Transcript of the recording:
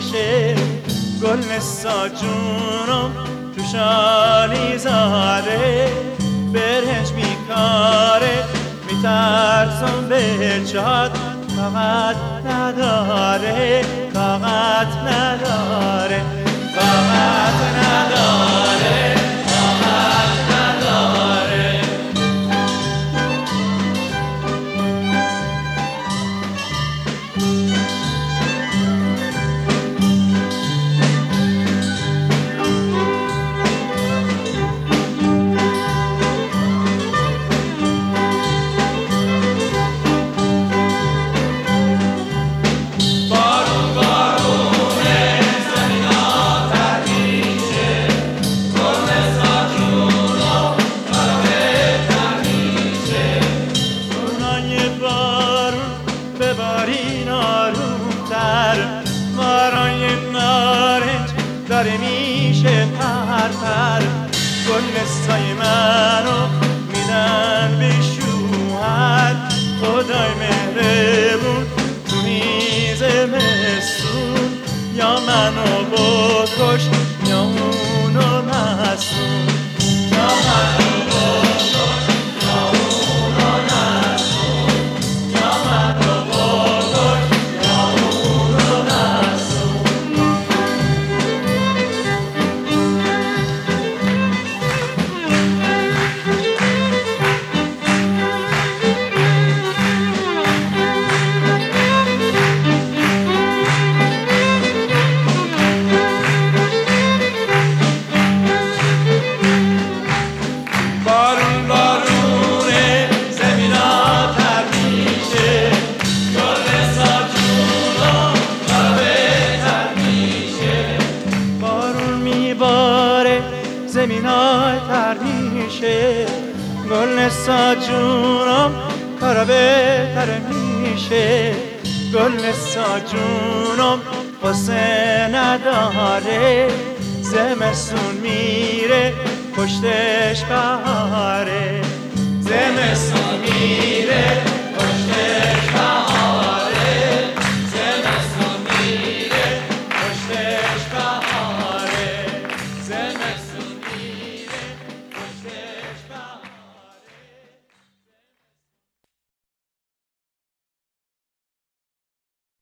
میشه. گل نسا جونم تو شالی زاره، برهنج میکاره میترسم به جاد، طاقت نداره طاقت نداره طاقت نداره طاقت نداره. ببارین آرومتر، بارای نارنج داره میشه پرپر. گل نسای منو میدن به شوهر، خدای مهربون تو میز مسون، یا منو بکش یا اونو مسون، یا منو بکش یا اونو مسون، یا منو زمینای تر میشه. گل نسا جونم کارا بهتر میشه. گل نسا جونم قصه نداره، زمستون میره پشتش بهاره، زمستون میره پشتش بهاره.